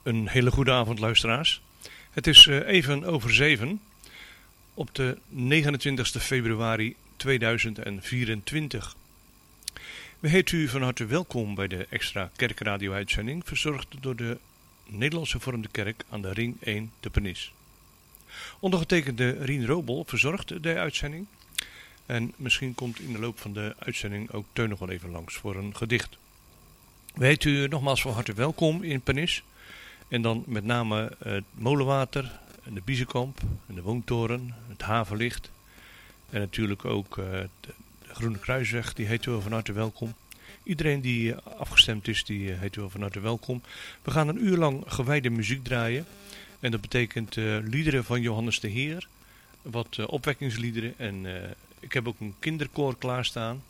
Een hele goede avond, luisteraars. Het is even over 7 op de 29 februari 2024. We heten u van harte welkom bij de extra kerkradio-uitzending, verzorgd door de Nederlandse Hervormde Kerk aan de Ring 1 te Pernis. Ondergetekende Rien Robel verzorgt de uitzending. En misschien komt in de loop van de uitzending ook Teun nog wel even langs voor een gedicht. We heten u nogmaals van harte welkom in Pernis. En dan met name het Molenwater, en de Biezenkamp, en de Woontoren, het Havenlicht. En natuurlijk ook de Groene Kruisweg, die heet u van harte welkom. Iedereen die afgestemd is, die heet u van harte welkom. We gaan een uur lang gewijde muziek draaien. En dat betekent liederen van Johannes de Heer, wat opwekkingsliederen. En ik heb ook een kinderkoor klaarstaan.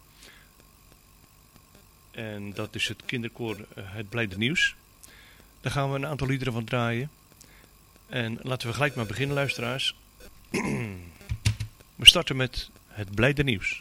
En dat is het kinderkoor Het Blijde Nieuws. Daar gaan we een aantal liederen van draaien. En laten we gelijk maar beginnen, luisteraars. We starten met Het Blijde Nieuws.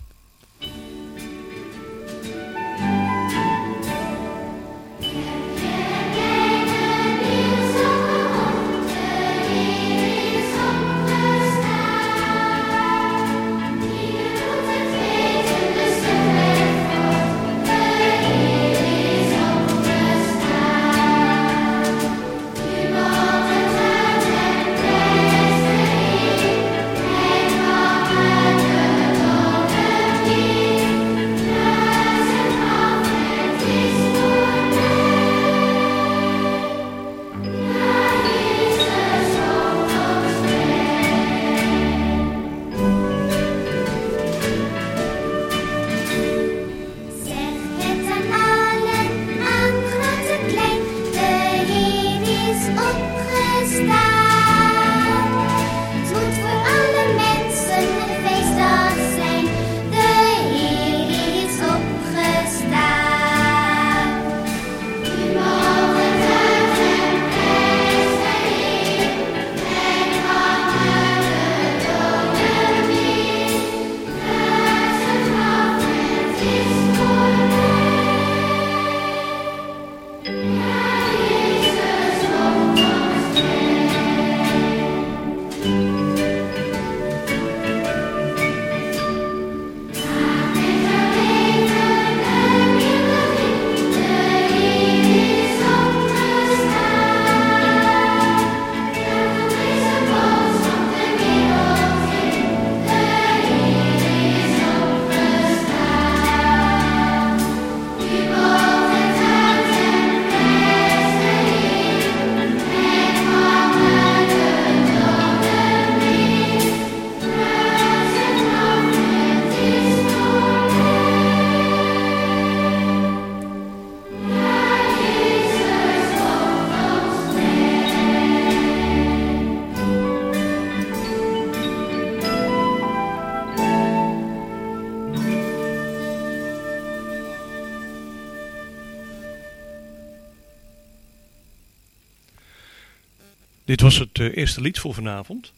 Dit was het eerste lied voor vanavond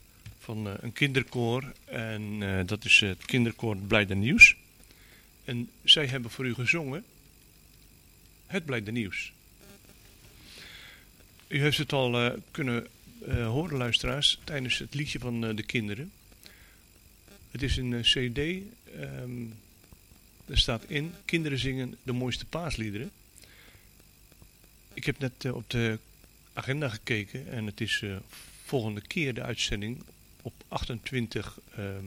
van een kinderkoor en dat is het kinderkoor Het Blijde Nieuws. En zij hebben voor u gezongen Het Blijde Nieuws. U heeft het al kunnen horen, luisteraars, tijdens het liedje van de kinderen. Het is een cd, er staat in, kinderen zingen de mooiste paasliederen. Ik heb net op de agenda gekeken en het is volgende keer de uitzending op 28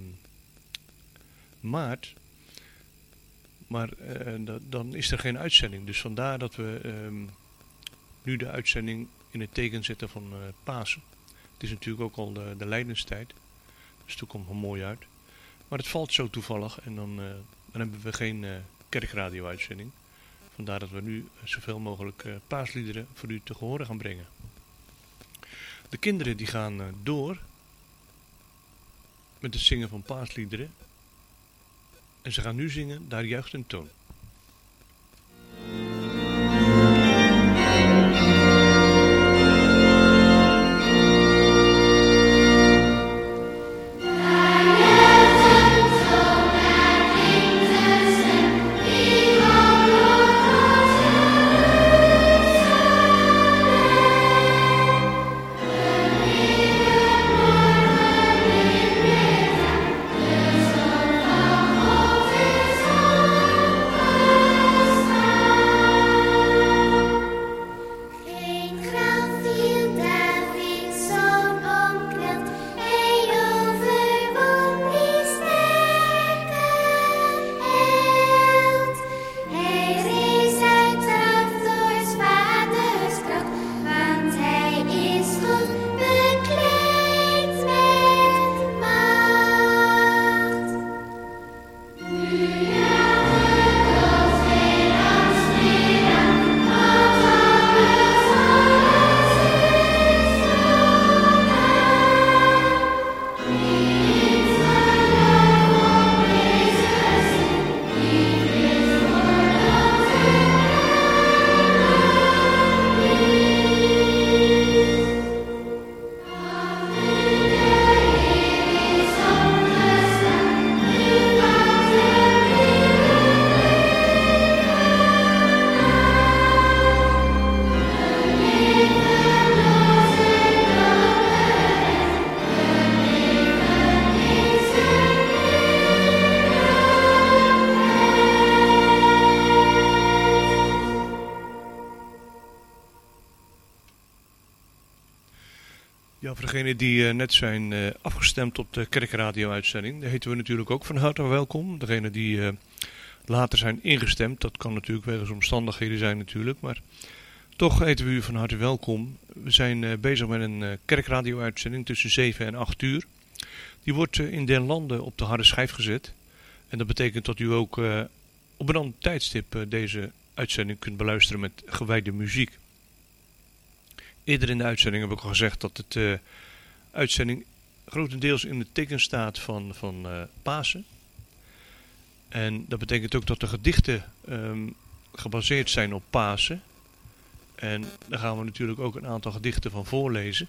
maart. Maar dan is er geen uitzending. Dus vandaar dat we nu de uitzending in het teken zetten van Pasen. Het is natuurlijk ook al de lijdenstijd. Dus het komt wel mooi uit. Maar het valt zo toevallig en dan hebben we geen kerkradio-uitzending. Vandaar dat we nu zoveel mogelijk paasliederen voor u te horen gaan brengen. De kinderen die gaan door met het zingen van paasliederen. En ze gaan nu zingen Daar juicht een toon. Ja, voor degenen die net zijn afgestemd op de kerkradio-uitzending, daar heten we natuurlijk ook van harte welkom. Degenen die later zijn ingestemd, dat kan natuurlijk wegens omstandigheden zijn natuurlijk, maar toch heten we u van harte welkom. We zijn bezig met een kerkradio-uitzending tussen 7 en 8 uur. Die wordt in den landen op de harde schijf gezet. En dat betekent dat u ook op een ander tijdstip deze uitzending kunt beluisteren met gewijde muziek. Eerder in de uitzending heb ik al gezegd dat de uitzending grotendeels in het teken staat van Pasen. En dat betekent ook dat de gedichten gebaseerd zijn op Pasen. En daar gaan we natuurlijk ook een aantal gedichten van voorlezen.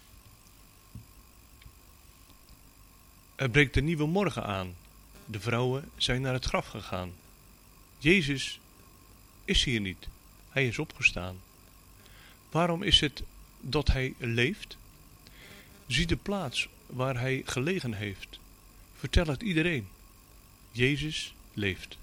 Er breekt een nieuwe morgen aan. De vrouwen zijn naar het graf gegaan. Jezus is hier niet. Hij is opgestaan. Waarom is het dat hij leeft? Zie de plaats waar hij gelegen heeft. Vertel het iedereen. Jezus leeft.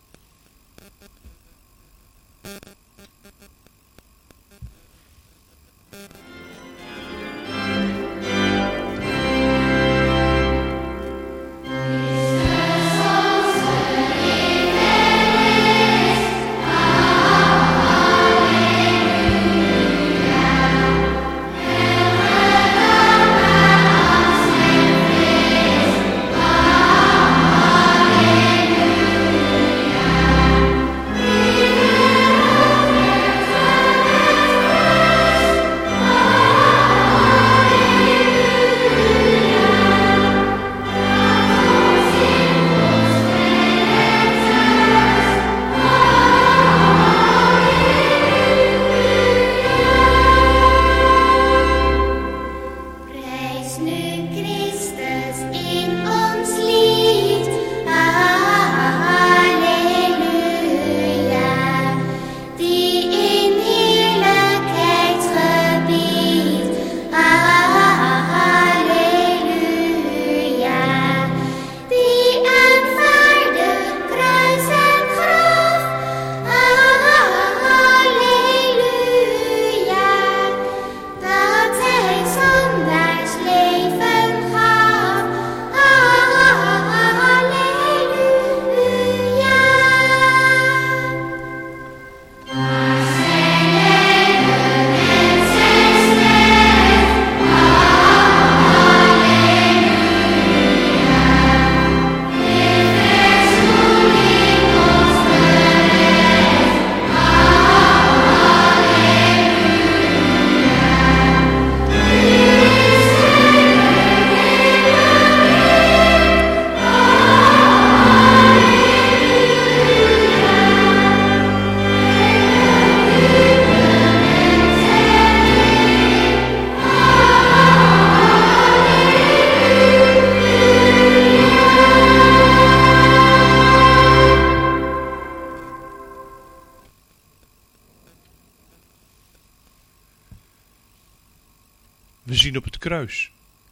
We zien op het kruis.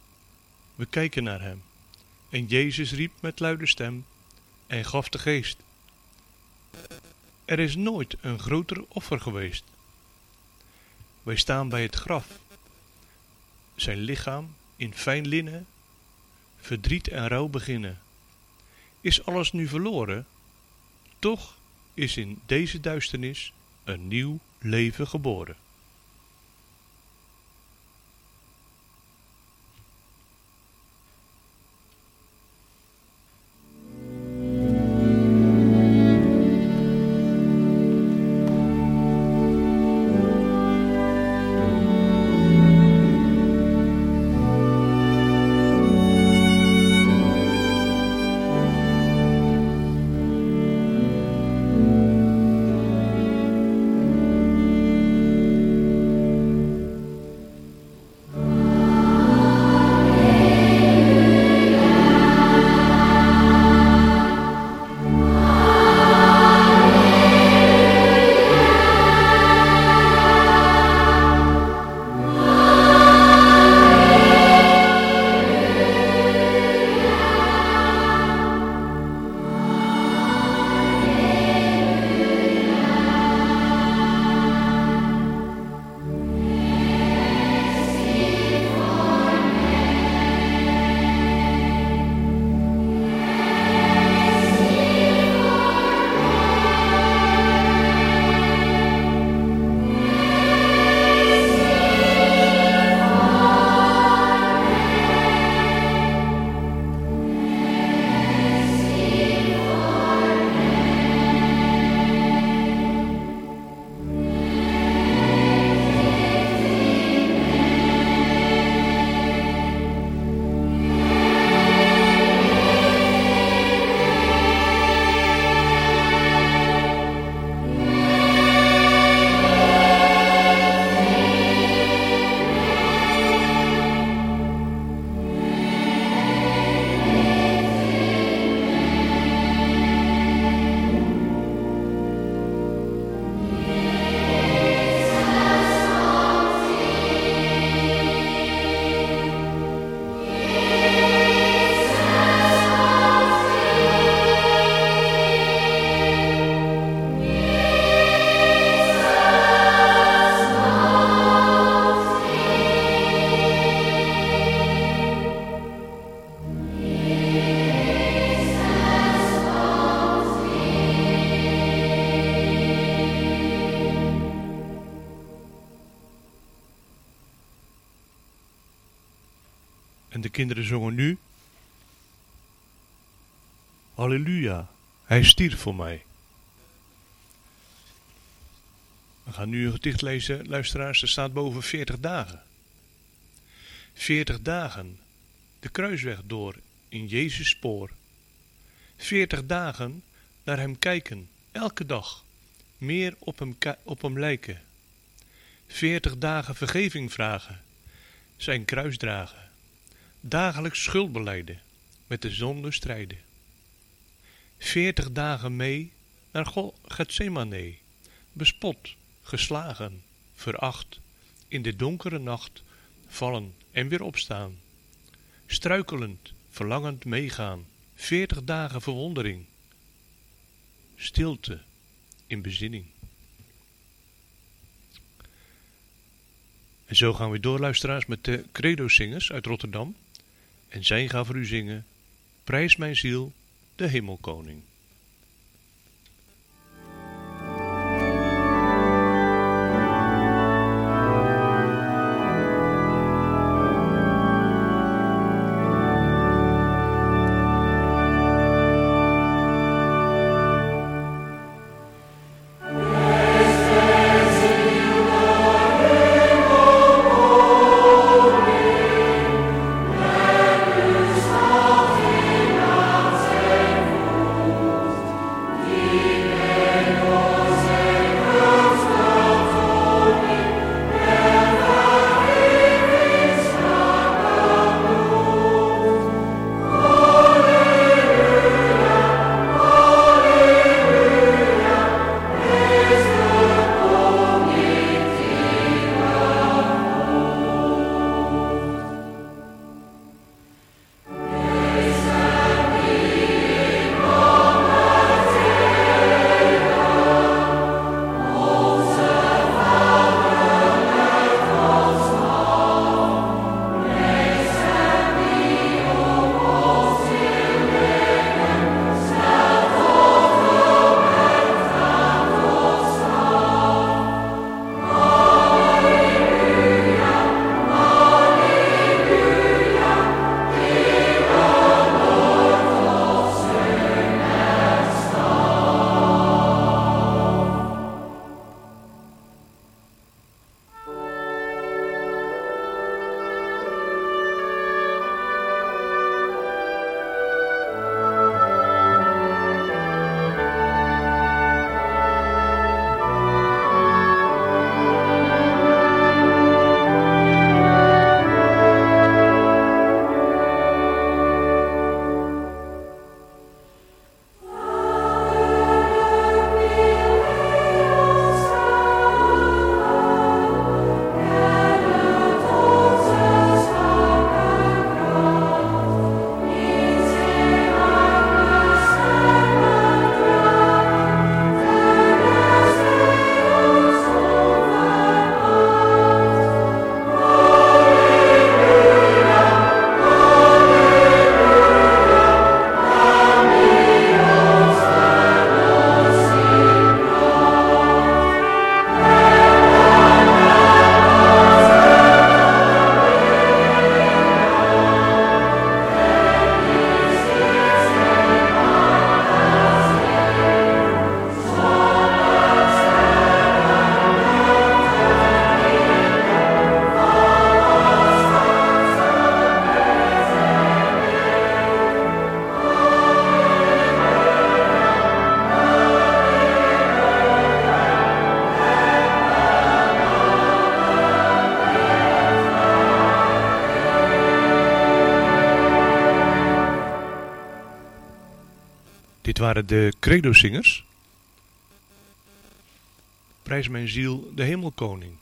We kijken naar hem. En Jezus riep met luide stem en gaf de geest. Er is nooit een groter offer geweest. Wij staan bij het graf. Zijn lichaam in fijn linnen, verdriet en rouw beginnen. Is alles nu verloren? Toch is in deze duisternis een nieuw leven geboren. En de kinderen zongen nu: Halleluja, hij stierf voor mij. We gaan nu een gedicht lezen, luisteraars. Er staat boven 40 dagen. 40 dagen de kruisweg door in Jezus' spoor. 40 dagen naar hem kijken, elke dag. Meer op hem lijken. 40 dagen vergeving vragen. Zijn kruis dragen. Dagelijks schuld belijden. Met de zonde strijden. 40 dagen mee naar Getsemane. Bespot, geslagen, veracht. In de donkere nacht vallen en weer opstaan. Struikelend, verlangend meegaan. 40 dagen verwondering. Stilte in bezinning. En zo gaan we door, luisteraars, met de Credo-zingers uit Rotterdam. En zij gaan voor u zingen: Prijs mijn ziel, de Hemelkoning. Dit waren de Credo-zingers. Prijs mijn ziel, de Hemelkoning.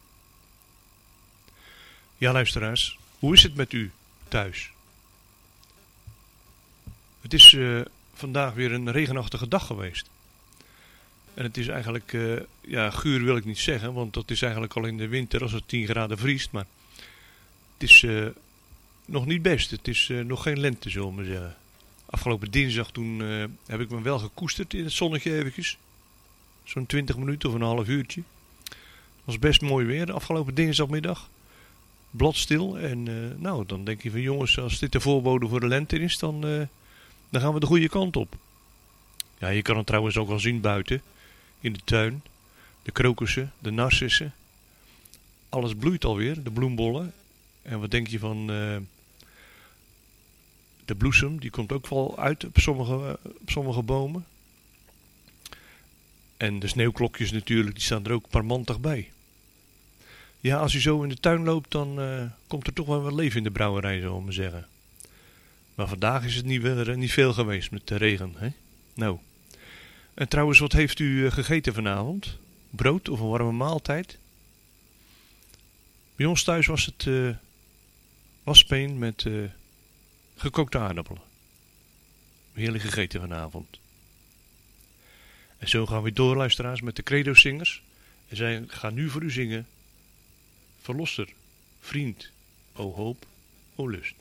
Ja, luisteraars, hoe is het met u thuis? Het is vandaag weer een regenachtige dag geweest. En het is eigenlijk, guur wil ik niet zeggen, want dat is eigenlijk al in de winter als het 10 graden vriest. Maar het is nog niet best. Het is nog geen lente, zullen we zeggen. Afgelopen dinsdag toen heb ik me wel gekoesterd in het zonnetje eventjes. Zo'n 20 minuten of een half uurtje. Het was best mooi weer, afgelopen dinsdagmiddag. bladstil. En nou, dan denk je van jongens, als dit de voorbode voor de lente is, dan gaan we de goede kant op. Ja, je kan het trouwens ook al zien buiten, in de tuin. De krokussen, de narcissen. Alles bloeit alweer, de bloembollen. En wat denk je van de bloesem, die komt ook wel uit op sommige bomen. En de sneeuwklokjes natuurlijk, die staan er ook parmantig bij. Ja, als u zo in de tuin loopt, dan komt er toch wel wat leven in de brouwerij, zullen we maar zeggen. Maar vandaag is het niet veel geweest met de regen, hè? Nou. En trouwens, wat heeft u gegeten vanavond? Brood of een warme maaltijd? Bij ons thuis was het waspeen met gekookte aardappelen. Heerlijk gegeten vanavond. En zo gaan we door, luisteraars, met de Credo-zingers. En zij gaan nu voor u zingen. Verlosser, vriend, o hoop, o lust.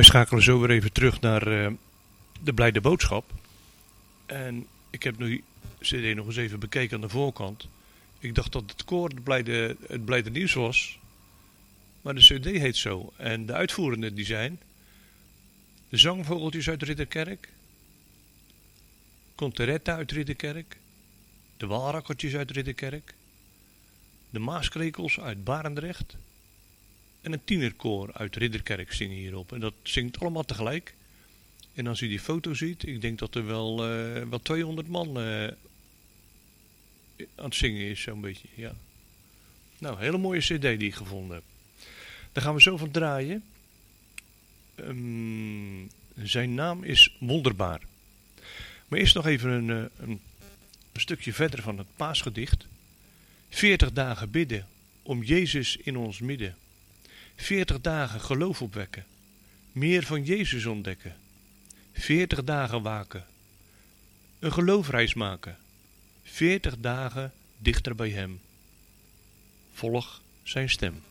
Wij schakelen zo weer even terug naar de Blijde Boodschap. En ik heb nu CD nog eens even bekeken aan de voorkant. Ik dacht dat het koor het Blijde Nieuws was. Maar de CD heet zo. En de uitvoerenden die zijn de Zangvogeltjes uit Ridderkerk, Conteretta uit Ridderkerk, de Walrakkertjes uit Ridderkerk, de Maaskrekels uit Barendrecht en een tienerkoor uit Ridderkerk zingen hierop. En dat zingt allemaal tegelijk. En als u die foto ziet, ik denk dat er wel 200 man aan het zingen is, zo'n beetje. Ja. Nou, hele mooie cd die ik gevonden heb. Daar gaan we zo van draaien. Zijn naam is Wonderbaar. Maar eerst nog even een stukje verder van het paasgedicht. 40 dagen bidden om Jezus in ons midden. 40 dagen geloof opwekken. Meer van Jezus ontdekken. 40 dagen waken. Een geloofreis maken. 40 dagen dichter bij hem. Volg zijn stem.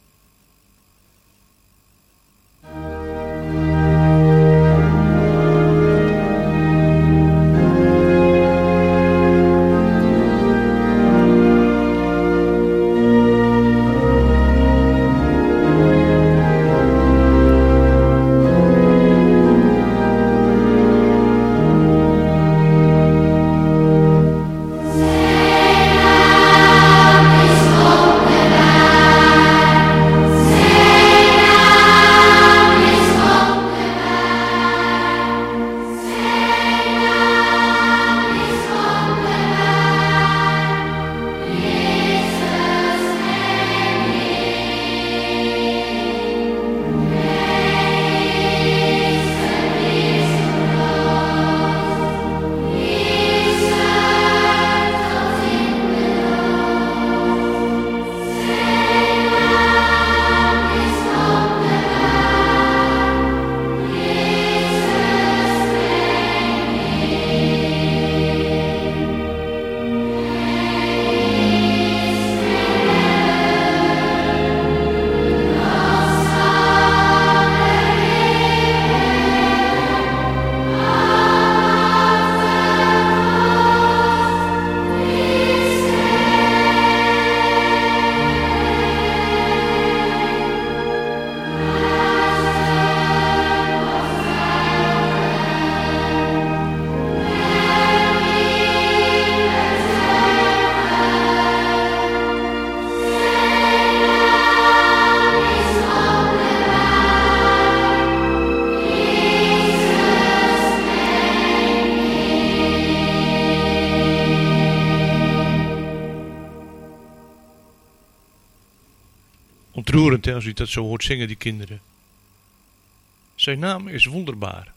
Ontroerend als u dat zo hoort zingen, die kinderen. Zijn naam is Wonderbaar.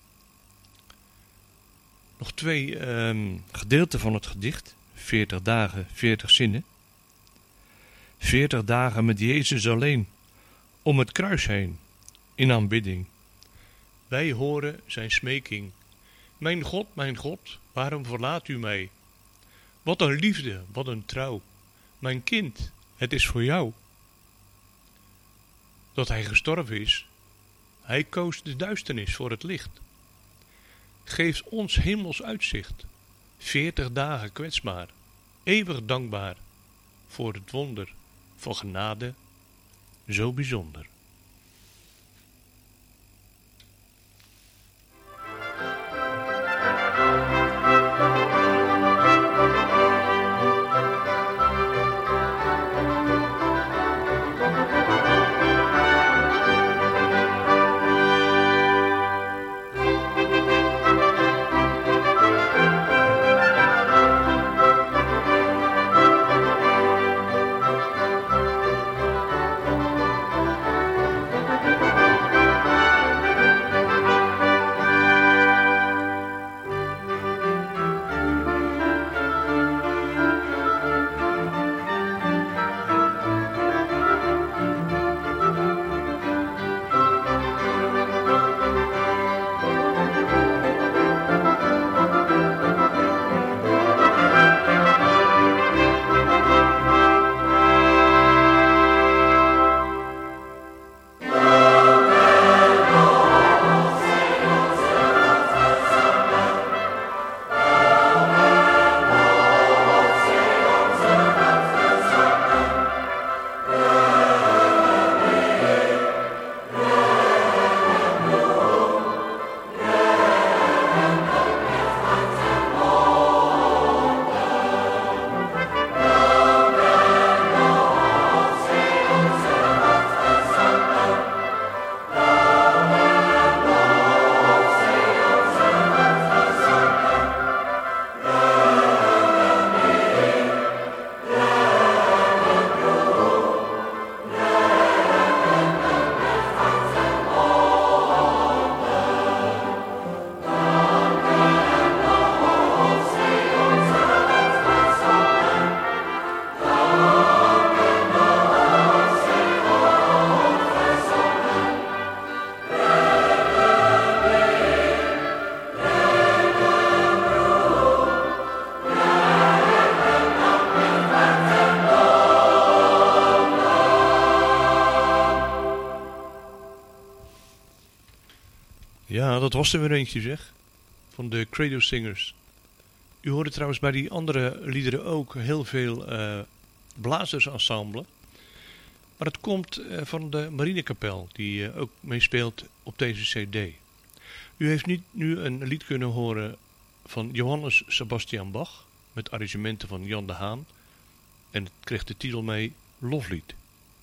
Nog 2 gedeelten van het gedicht. 40 dagen, 40 zinnen. 40 dagen met Jezus alleen, om het kruis heen, in aanbidding. Wij horen zijn smeking. Mijn God, waarom verlaat u mij? Wat een liefde, wat een trouw. Mijn kind, het is voor jou. Dat hij gestorven is. Hij koos de duisternis voor het licht. Geeft ons hemels uitzicht. 40 dagen kwetsbaar. Eeuwig dankbaar. Voor het wonder van genade. Zo bijzonder. Ja, dat was er weer eentje zeg. Van de Credo Singers. U hoorde trouwens bij die andere liederen ook heel veel blazersensemble. Maar het komt van de Marinekapel, die ook meespeelt op deze cd. U heeft nu een lied kunnen horen van Johannes Sebastian Bach, met arrangementen van Jan de Haan. En het kreeg de titel mee Loflied.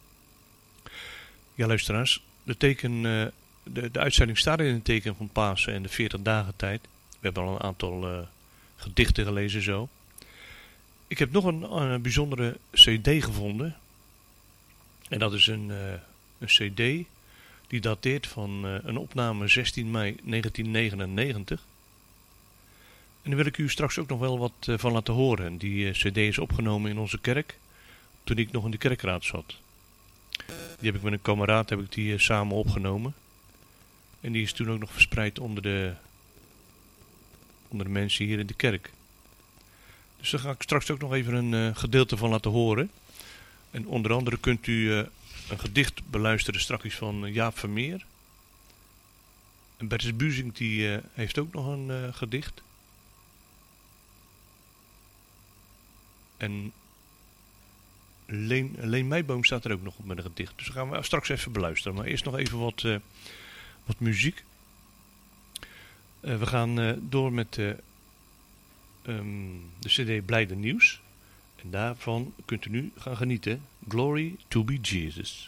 Ja, luisteraars, de uitzending staat in het teken van Pasen en de 40 dagen tijd. We hebben al een aantal gedichten gelezen zo. Ik heb nog een bijzondere cd gevonden. En dat is een cd die dateert van een opname 16 mei 1999. En daar wil ik u straks ook nog wel wat van laten horen. Die cd is opgenomen in onze kerk toen ik nog in de kerkraad zat. Die heb ik met een kameraad samen opgenomen. En die is toen ook nog verspreid onder de mensen hier in de kerk. Dus daar ga ik straks ook nog even een gedeelte van laten horen. En onder andere kunt u een gedicht beluisteren straks van Jaap Vermeer. En Bertus Buzing die heeft ook nog een gedicht. En Leen Meiboom staat er ook nog op met een gedicht. Dus dat gaan we straks even beluisteren. Maar eerst nog even wat muziek. We gaan door met de cd Blijde Nieuws. En daarvan kunt u nu gaan genieten. Glory to be Jesus.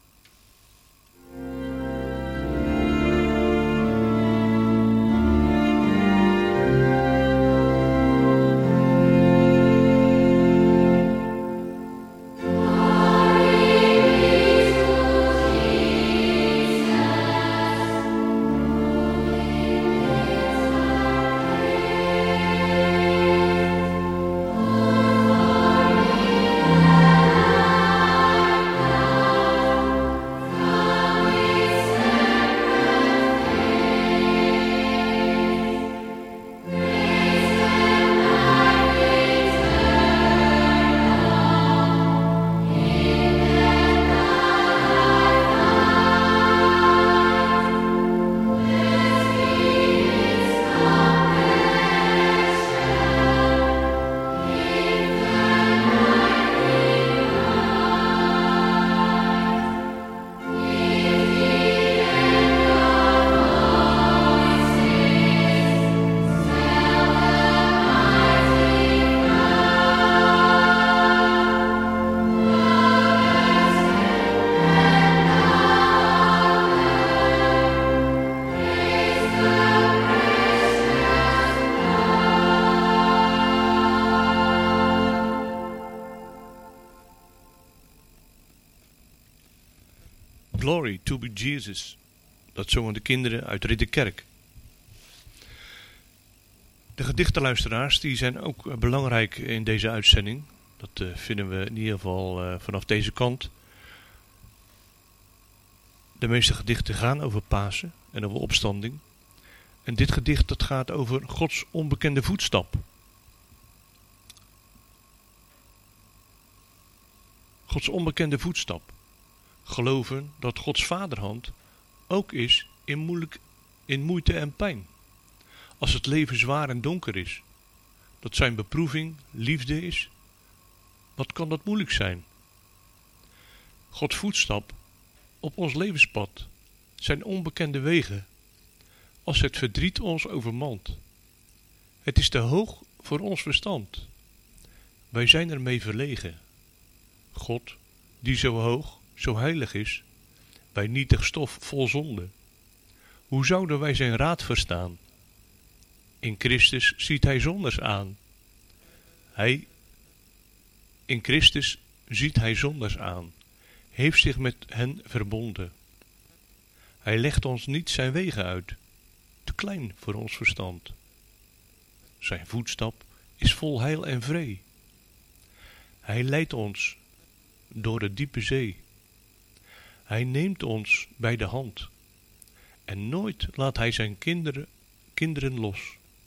Glory to be Jesus. Dat zongen de kinderen uit Ridderkerk. De gedichtenluisteraars die zijn ook belangrijk in deze uitzending. Dat vinden we in ieder geval vanaf deze kant. De meeste gedichten gaan over Pasen en over opstanding. En dit gedicht dat gaat over Gods onbekende voetstap. Gods onbekende voetstap. Geloven dat Gods vaderhand ook is in moeite en pijn. Als het leven zwaar en donker is. Dat zijn beproeving liefde is. Wat kan dat moeilijk zijn? Gods voetstap op ons levenspad zijn onbekende wegen. Als het verdriet ons overmand. Het is te hoog voor ons verstand. Wij zijn ermee verlegen. God, die zo hoog, zo heilig is, bij nietig stof vol zonde. Hoe zouden wij zijn raad verstaan? In Christus ziet hij zonders aan. In Christus ziet hij zonders aan, heeft zich met hen verbonden. Hij legt ons niet zijn wegen uit, te klein voor ons verstand. Zijn voetstap is vol heil en vree. Hij leidt ons door de diepe zee. Hij neemt ons bij de hand. En nooit laat hij zijn kinderen los.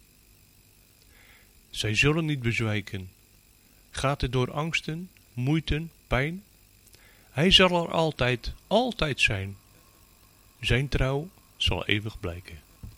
Zij zullen niet bezwijken. Gaat het door angsten, moeite, pijn? Hij zal er altijd zijn. Zijn trouw zal eeuwig blijken.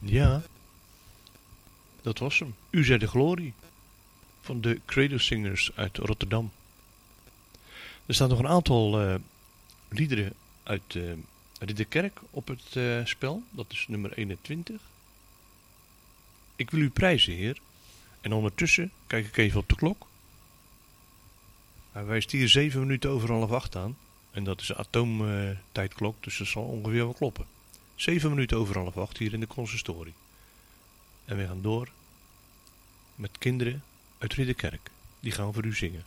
Ja, dat was hem. U zij de glorie van de Cradle Singers uit Rotterdam. Er staan nog een aantal liederen uit de kerk op het spel. Dat is nummer 21. Ik wil u prijzen, Heer. En ondertussen kijk ik even op de klok. Hij wijst hier 7 minuten over 7:30 aan. En dat is een atoomtijdklok, dus dat zal ongeveer wel kloppen. 7 minuten over 7:30 hier in de consistorie. En we gaan door met kinderen uit Ridderkerk. Die gaan voor u zingen.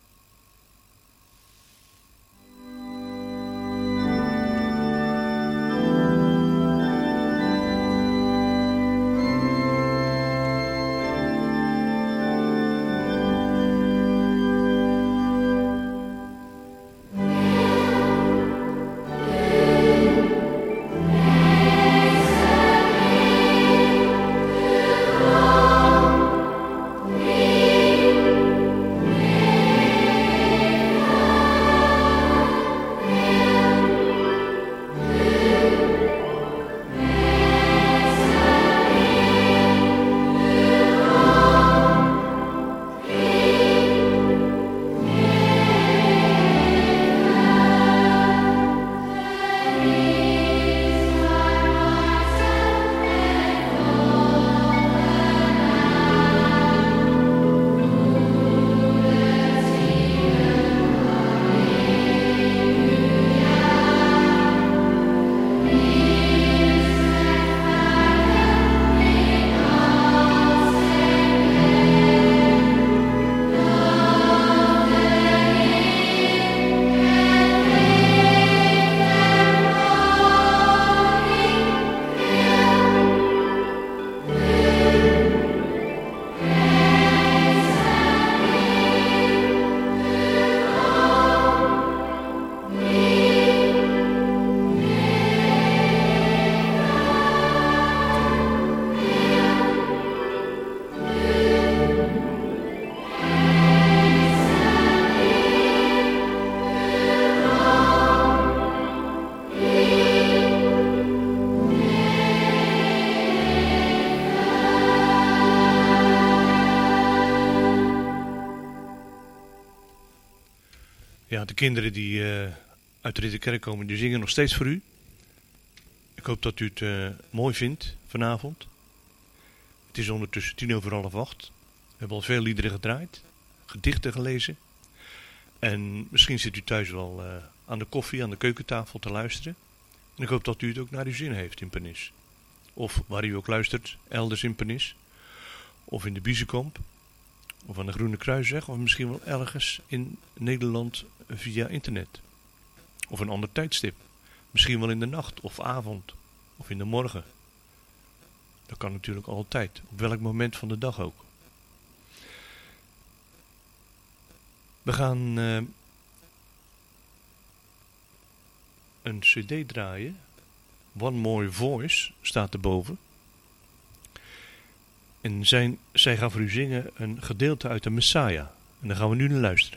Ja, de kinderen die uit de Ridderkerk komen, die zingen nog steeds voor u. Ik hoop dat u het mooi vindt vanavond. Het is ondertussen 7:50. We hebben al veel liederen gedraaid, gedichten gelezen. En misschien zit u thuis wel aan de koffie, aan de keukentafel te luisteren. En ik hoop dat u het ook naar uw zin heeft in Pernis. Of waar u ook luistert, elders in Pernis. Of in de Biezenkamp. Of aan de Groene Kruisweg. Of misschien wel ergens in Nederland via internet. Of een ander tijdstip. Misschien wel in de nacht of avond. Of in de morgen. Dat kan natuurlijk altijd. Op welk moment van de dag ook. We gaan een cd draaien. One More Voice staat erboven. En zij gaan voor u zingen een gedeelte uit de Messiah. En daar gaan we nu naar luisteren.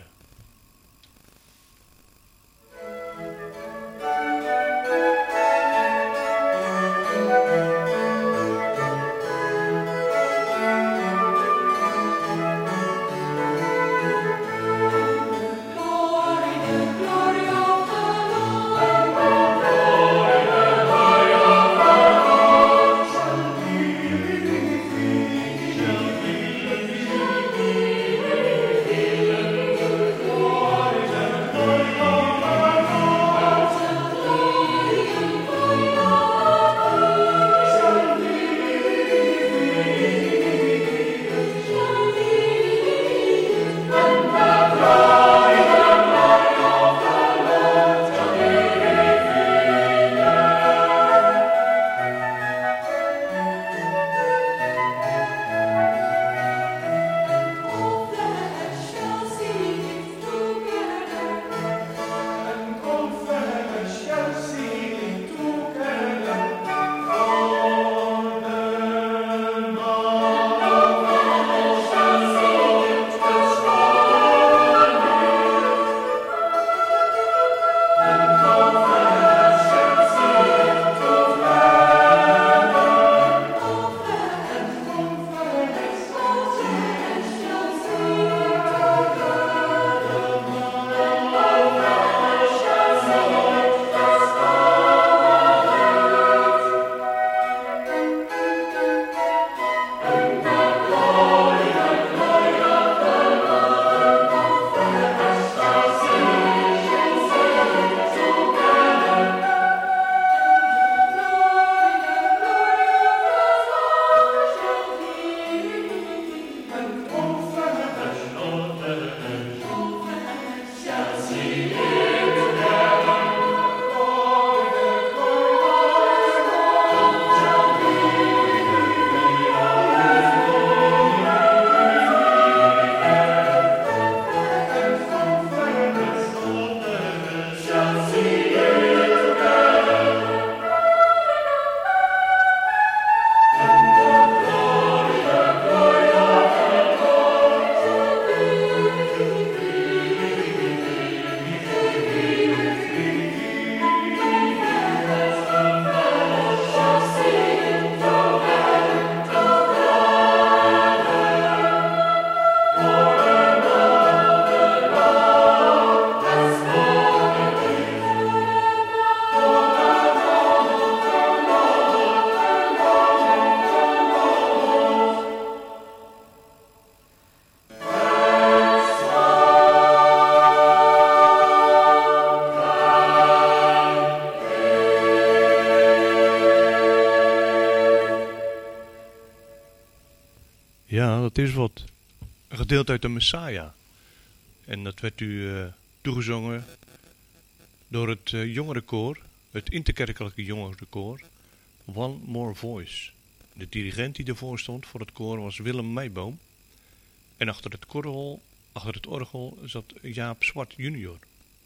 Ja, dat is wat. Een gedeelte uit de Messiah. En dat werd u toegezongen door het jongerenkoor, het interkerkelijke jongerenkoor, One More Voice. De dirigent die ervoor stond voor het koor was Willem Meijboom. En achter het orgel zat Jaap Zwart junior.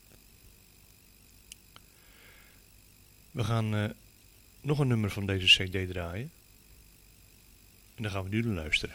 We gaan nog een nummer van deze cd draaien. En dan gaan we nu naar luisteren.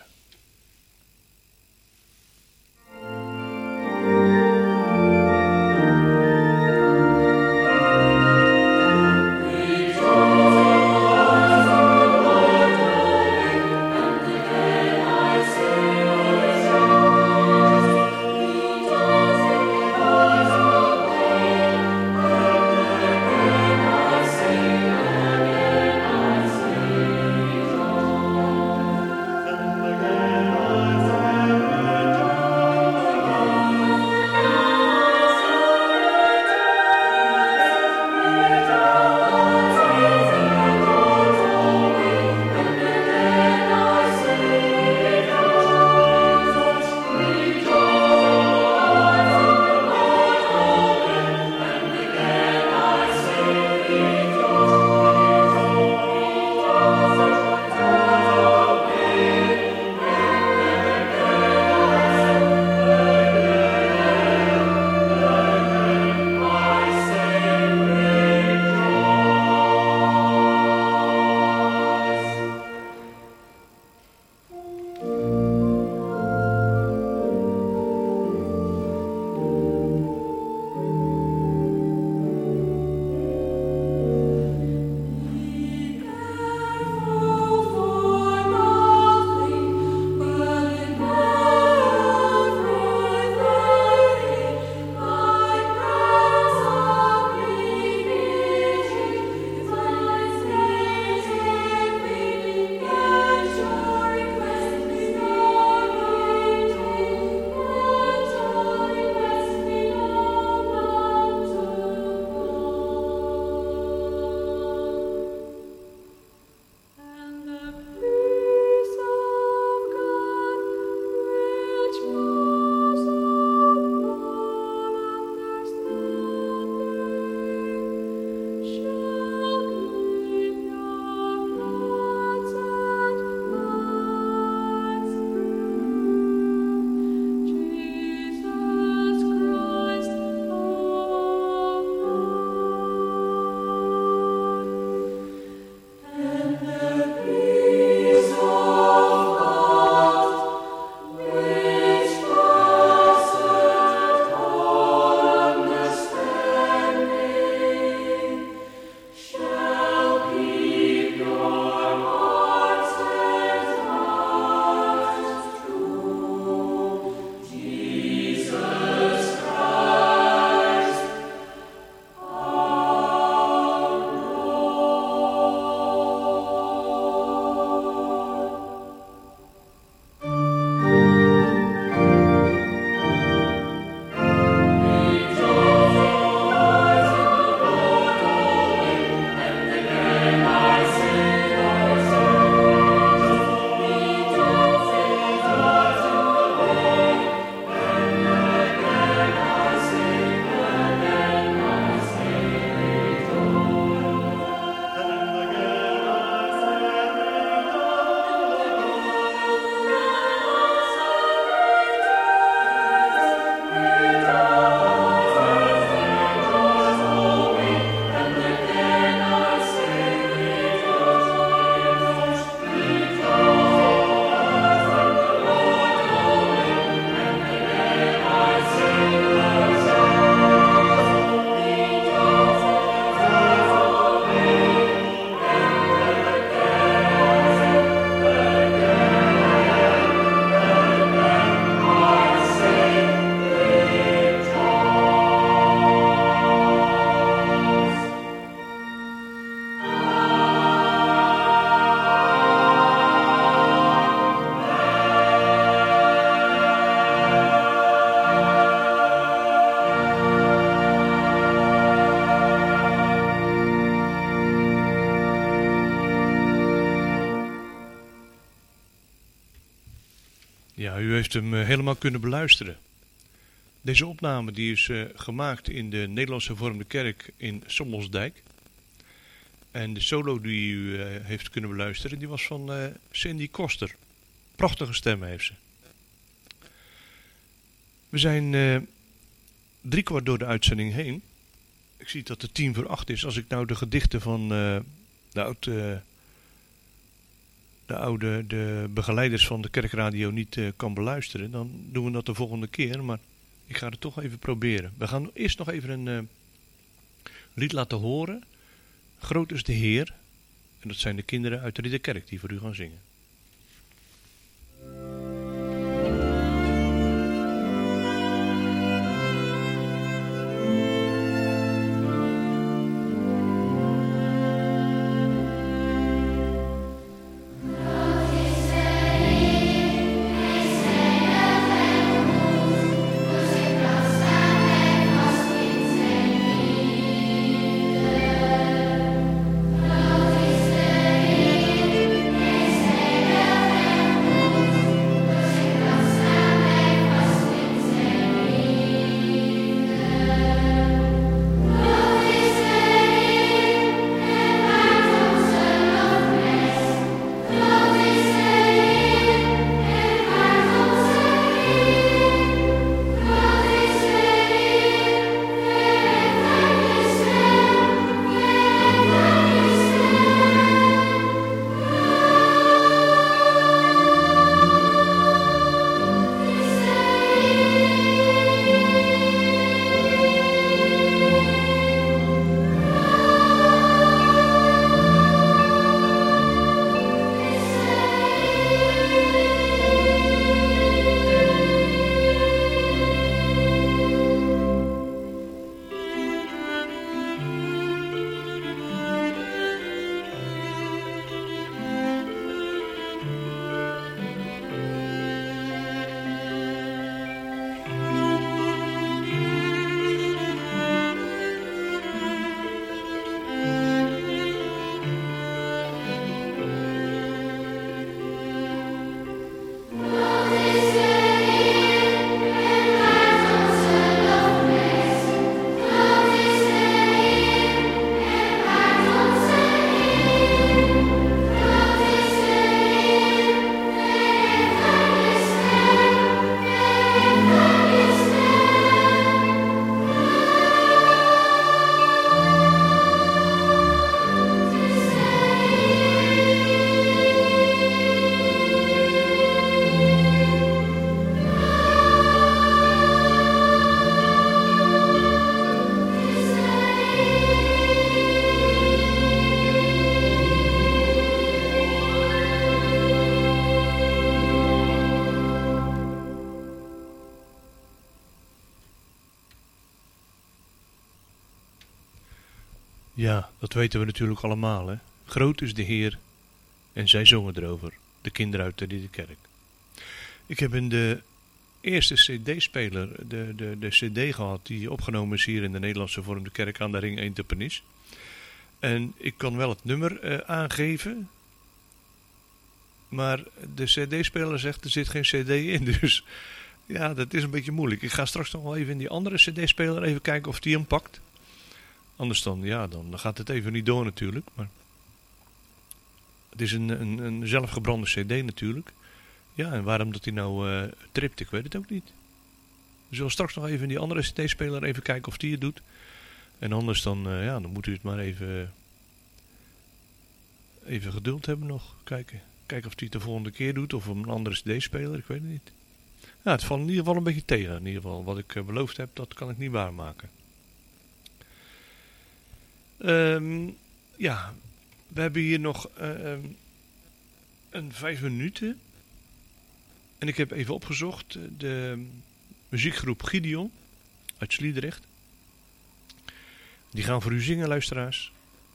Again Ja, u heeft hem helemaal kunnen beluisteren. Deze opname die is gemaakt in de Nederlandse Hervormde Kerk in Sommelsdijk. En de solo die u heeft kunnen beluisteren, die was van Cindy Koster. Prachtige stem heeft ze. We zijn 3/4 door de uitzending heen. Ik zie dat het 7:50 is. Als ik nou de gedichten van de begeleiders van de kerkradio niet kan beluisteren, dan doen we dat de volgende keer. Maar ik ga het toch even proberen. We gaan eerst nog even een lied laten horen. Groot is de Heer. En dat zijn de kinderen uit de Ridderkerk die voor u gaan zingen. Ja, dat weten we natuurlijk allemaal, hè. Groot is de Heer en zij zongen erover, de kinderen uit de Ridderkerk. Ik heb in de eerste cd-speler de cd gehad die opgenomen is hier in de Nederlandse Hervormde Kerk aan de Ring 1 te Pernis. En ik kan wel het nummer aangeven, maar de cd-speler zegt er zit geen cd in, dus ja, dat is een beetje moeilijk. Ik ga straks nog wel even in die andere cd-speler even kijken of die hem pakt. Anders dan gaat het even niet door natuurlijk. Maar het is een zelfgebrande cd natuurlijk. Ja, en waarom dat hij nou tript, ik weet het ook niet. We zullen straks nog even in die andere cd-speler even kijken of die het doet. En anders dan moet u het maar even geduld hebben nog. Kijken of hij het de volgende keer doet of een andere cd-speler, ik weet het niet. Ja, het valt in ieder geval een beetje tegen. In ieder geval, wat ik beloofd heb, dat kan ik niet waarmaken. Ja, we hebben hier nog een 5 minuten. En ik heb even opgezocht de muziekgroep Gideon uit Sliedrecht. Die gaan voor u zingen, luisteraars.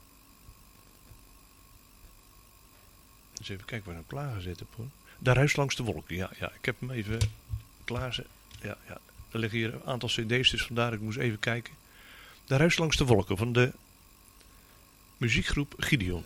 Dus even kijken waar ik hem klaargezet heb, hoor. Daar huis langs de wolken. Ja, ik heb hem even klaargezet. Ja. Er liggen hier een aantal cd's, dus vandaar ik moest even kijken. Daar huis langs de wolken van de muziekgroep Gideon.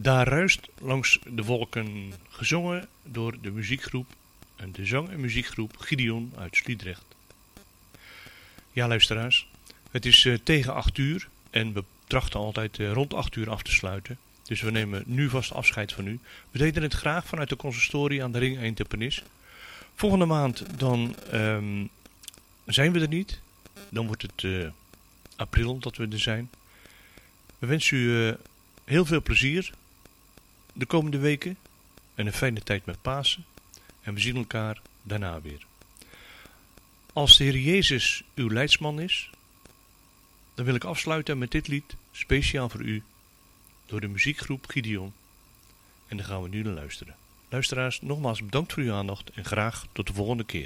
Daar ruist langs de wolken, gezongen door de muziekgroep en de zang- en muziekgroep Gideon uit Sliedrecht. Ja, luisteraars, het is tegen 8 uur en we trachten altijd rond 8 uur af te sluiten. Dus we nemen nu vast afscheid van u. We deden het graag vanuit de consistorie aan de Ring 1 te Pernis. Volgende maand dan zijn we er niet. Dan wordt het april dat we er zijn. We wensen u heel veel plezier de komende weken en een fijne tijd met Pasen. En we zien elkaar daarna weer. Als de Heer Jezus uw leidsman is, dan wil ik afsluiten met dit lied, speciaal voor u, door de muziekgroep Gideon. En daar gaan we nu naar luisteren. Luisteraars, nogmaals bedankt voor uw aandacht en graag tot de volgende keer.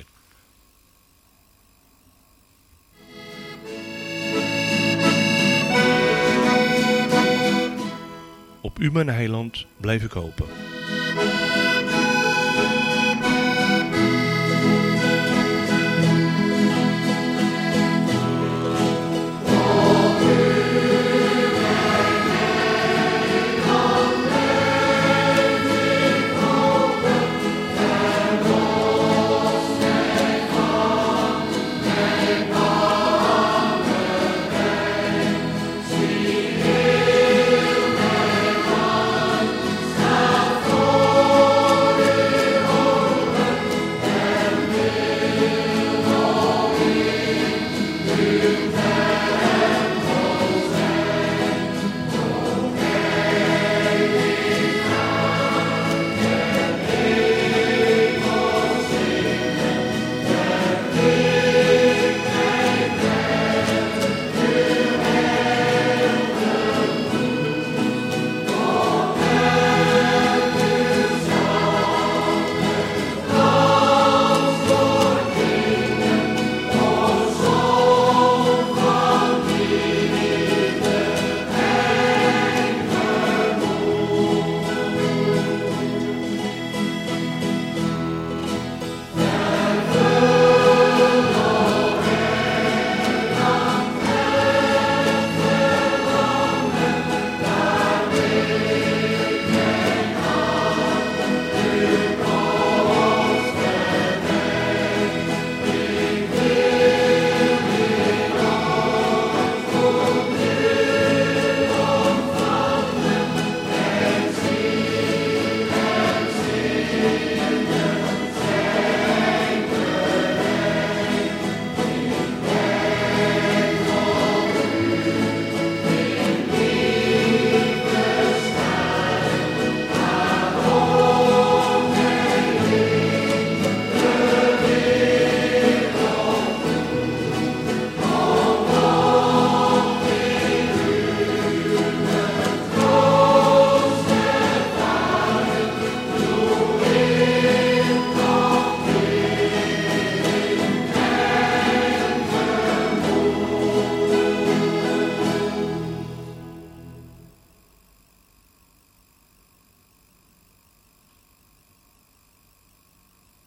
Op u, mijn heiland, blijf ik hopen.